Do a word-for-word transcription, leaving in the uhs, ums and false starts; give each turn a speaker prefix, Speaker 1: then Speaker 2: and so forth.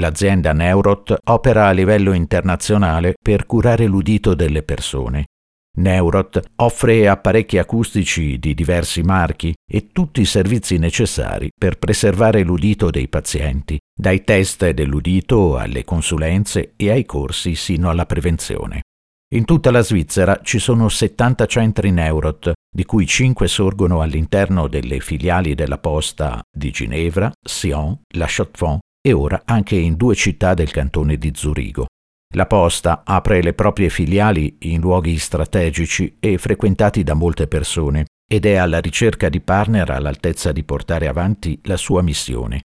Speaker 1: L'azienda Neurot opera a livello internazionale per curare l'udito delle persone. Neurot offre apparecchi acustici di diversi marchi e tutti i servizi necessari per preservare l'udito dei pazienti, dai test dell'udito alle consulenze e ai corsi sino alla prevenzione. In tutta la Svizzera ci sono settanta centri Neurot, di cui cinque sorgono all'interno delle filiali della Posta di Ginevra, Sion, La Chaux-de-Fonds e ora anche in due città del cantone di Zurigo. La Posta apre le proprie filiali in luoghi strategici e frequentati da molte persone ed è alla ricerca di partner all'altezza di portare avanti la sua missione,